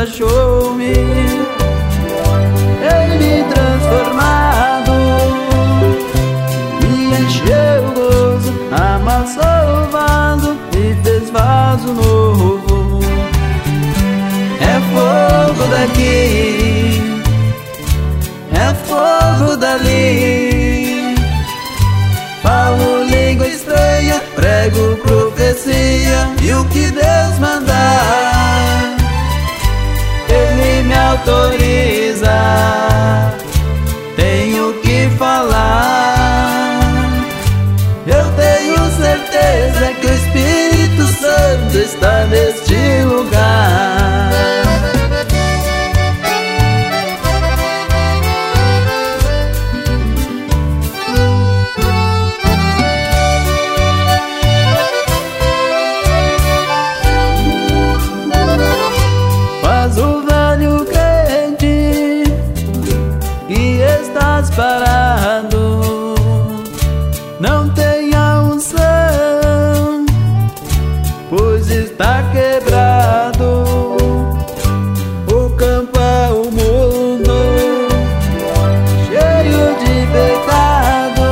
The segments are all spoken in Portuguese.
achou-me, ele me transformado, me encheu o gozo, amassou o vaso e fez vaso novo. É fogo daqui, é fogo dali, falo língua estranha, prego profecia, e o que Deus mandar, Ele me autoriza. Tenho que falar, eu tenho certeza que o Espírito Santo está neste lugar. Faz o velho crente que estás parado, não tenha unção, pois está quebrado. O campo é o mundo, cheio de pecado.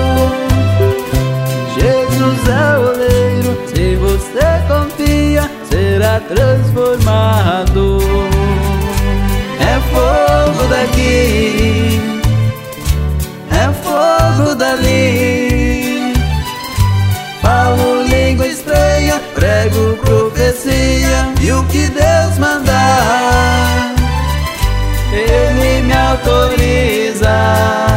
Jesus é o oleiro, se você confia, será transformado. É fogo daqui, é fogo dali, falo língua estranha, prego profecia, e o que Deus mandar, Ele me autoriza.